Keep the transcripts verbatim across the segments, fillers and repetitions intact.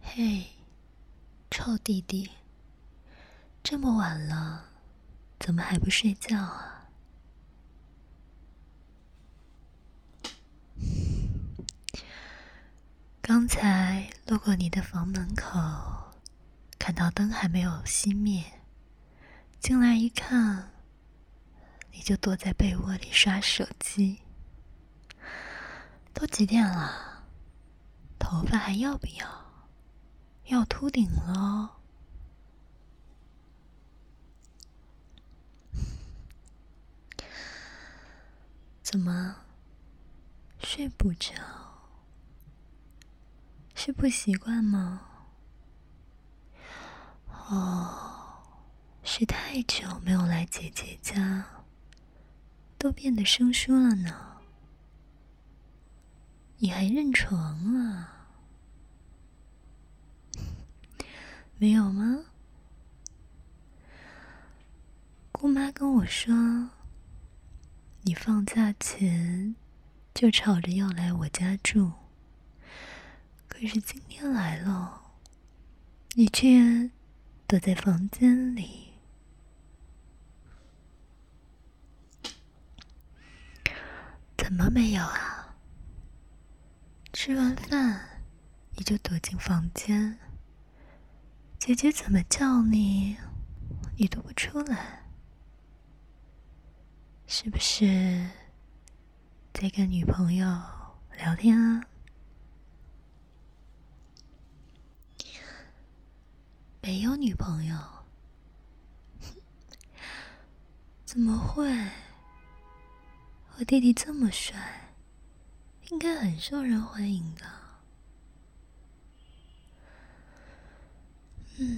嘿，臭弟弟，这么晚了，怎么还不睡觉啊？刚才路过你的房门口，看到灯还没有熄灭，进来一看，你就躲在被窝里刷手机。都几点了？头发还要不要？要秃顶了哦。怎么睡不着？是不习惯吗？哦，是太久没有来姐姐家，都变得生疏了呢。你还认床啊？没有吗？姑妈跟我说，你放假前就吵着要来我家住，可是今天来了，你却躲在房间里。怎么没有啊？吃完饭你就躲进房间，姐姐怎么叫你，你都不出来，是不是在跟女朋友聊天啊？没有女朋友？怎么会？我弟弟这么帅，应该很受人欢迎的。嗯，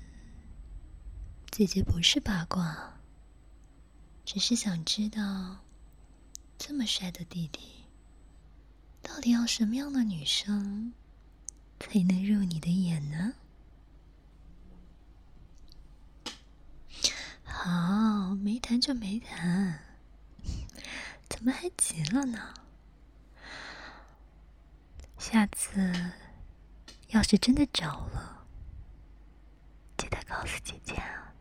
姐姐不是八卦，只是想知道，这么帅的弟弟，到底要什么样的女生才能入你的眼呢？好，没谈就没谈，怎么还急了呢？下次要是真的找了，记得告诉姐姐啊。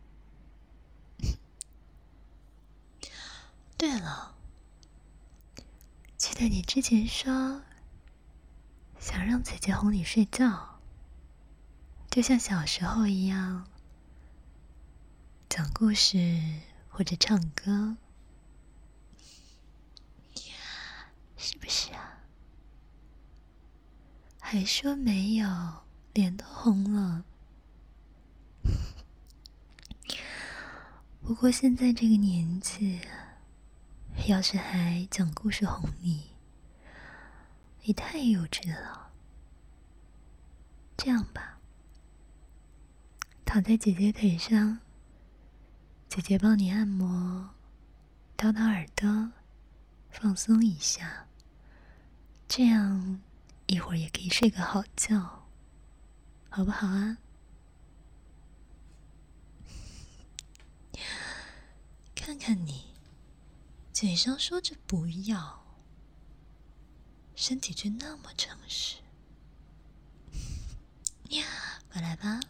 对了，记得你之前说想让姐姐哄你睡觉，就像小时候一样，讲故事或者唱歌，是不是啊？还说没有，脸都红了。不过现在这个年纪，要是还讲故事哄你，也太幼稚了。这样吧，躺在姐姐腿上，姐姐帮你按摩，掏掏耳朵，放松一下，这样一会儿也可以睡个好觉，好不好啊？看看你，嘴上说着不要，身体却那么诚实。呀，快来吧。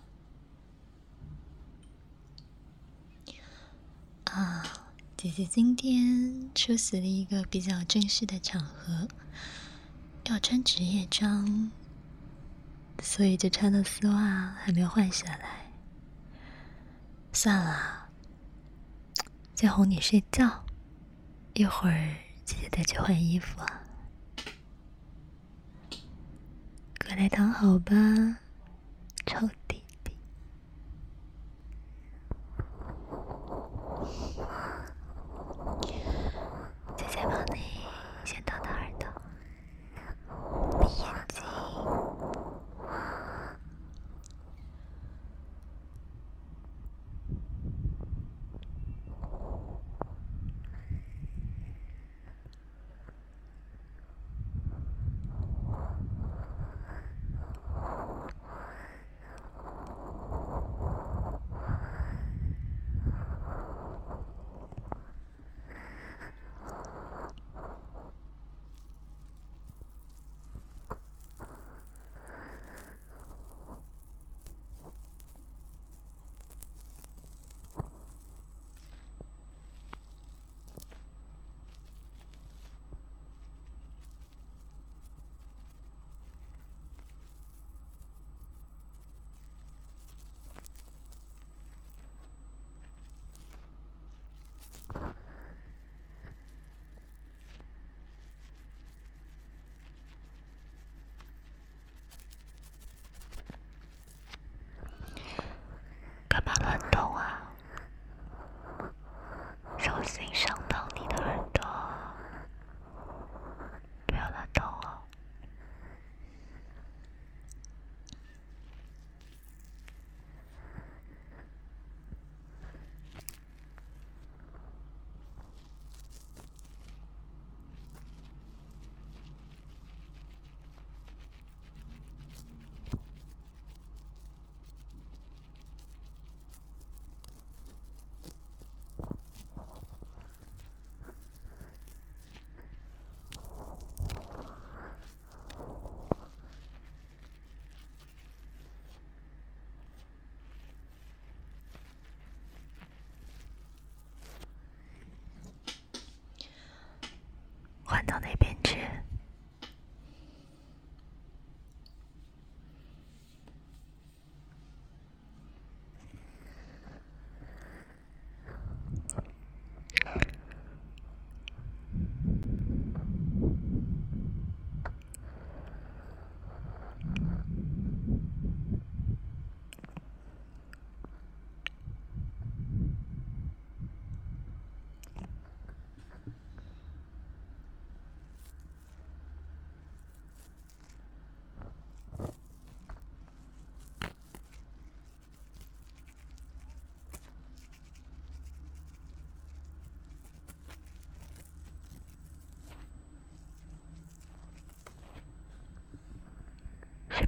啊，姐姐今天出席了一个比较正式的场合，要穿职业装，所以就穿了丝袜还没有换下来。算了，再哄你睡觉，一会儿姐姐再去换衣服啊。快来躺好吧，臭弟弟。姐姐帮你先掏掏耳朵，闭眼睛。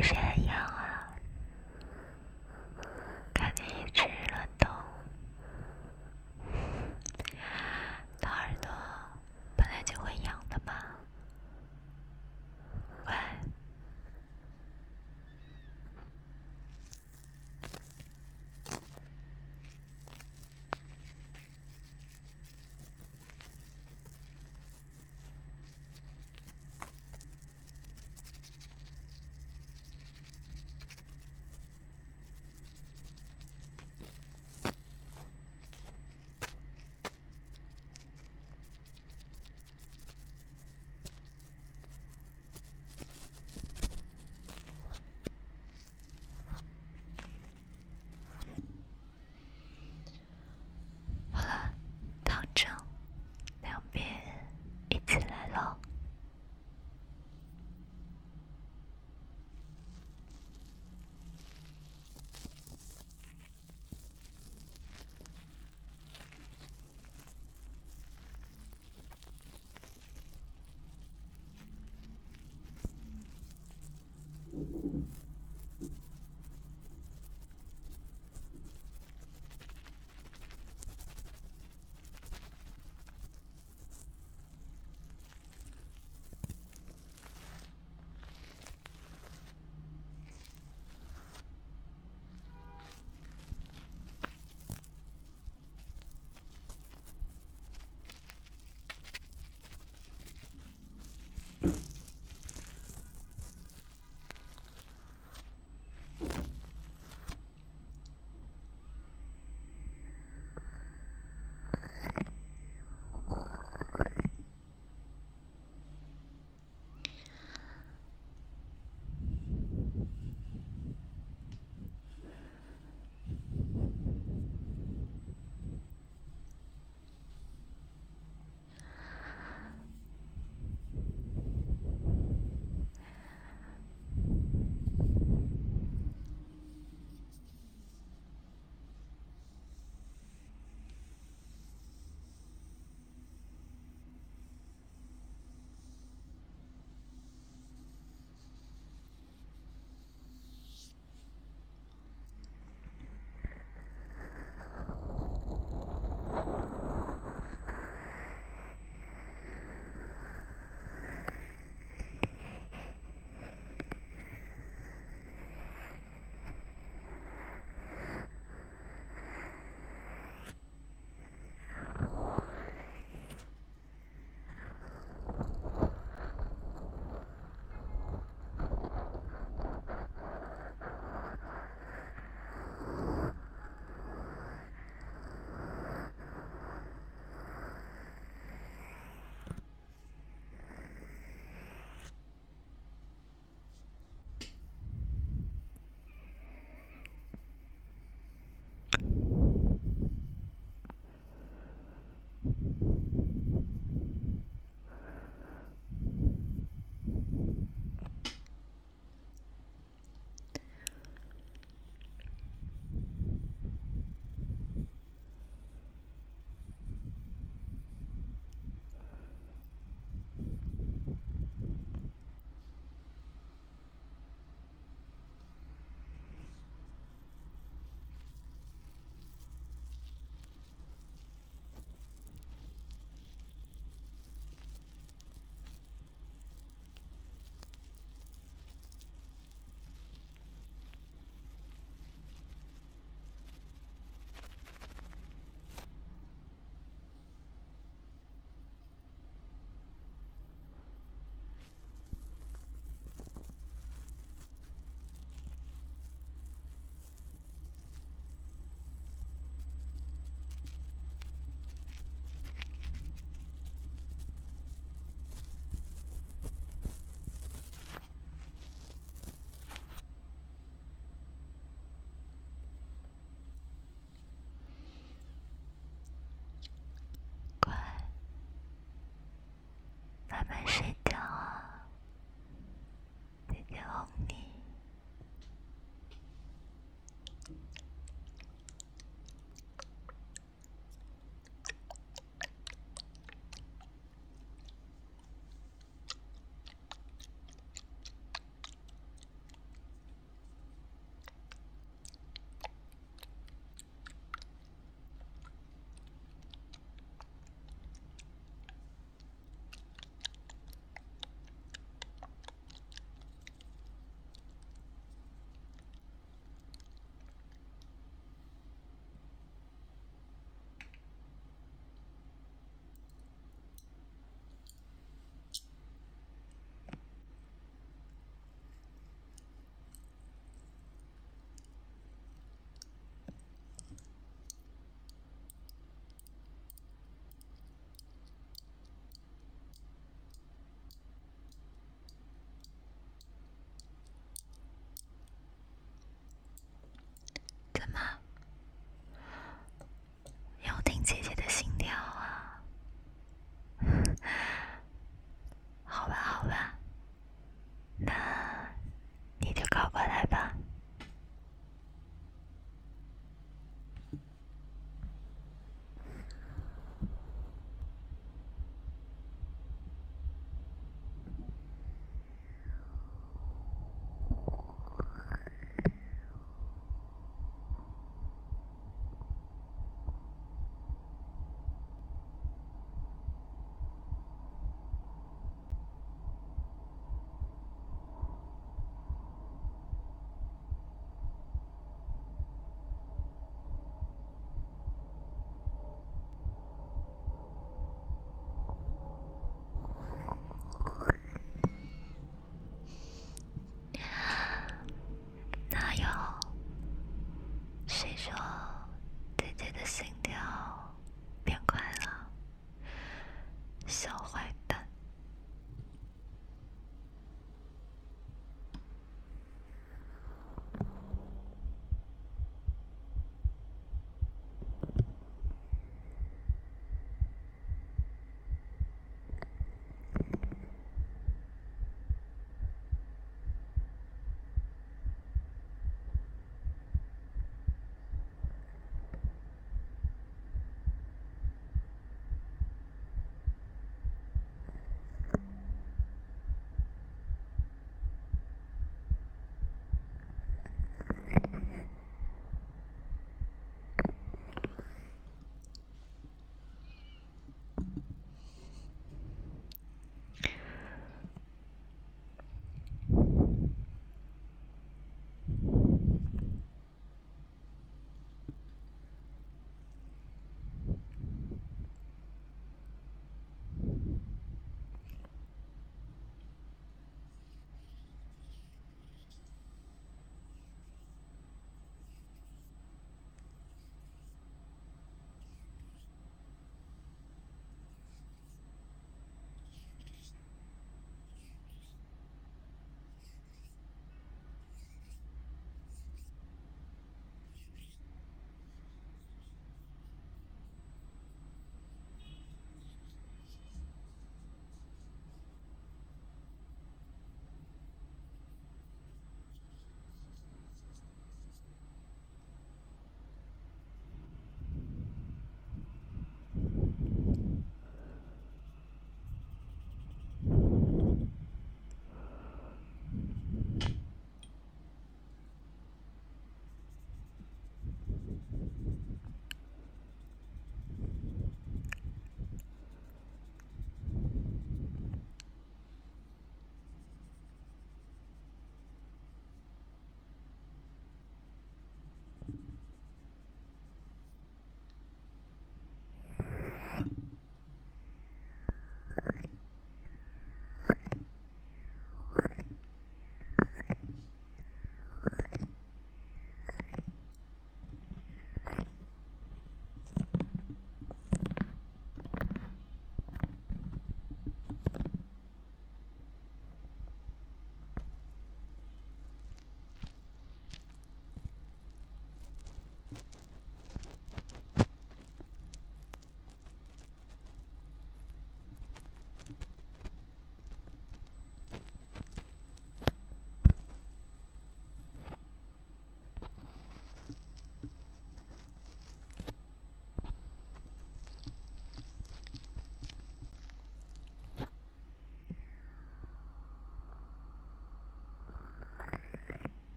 是很痒啊？看你一直乱动，大耳朵本来就会痒的嘛。喂。好了，躺正，两边一起来咯。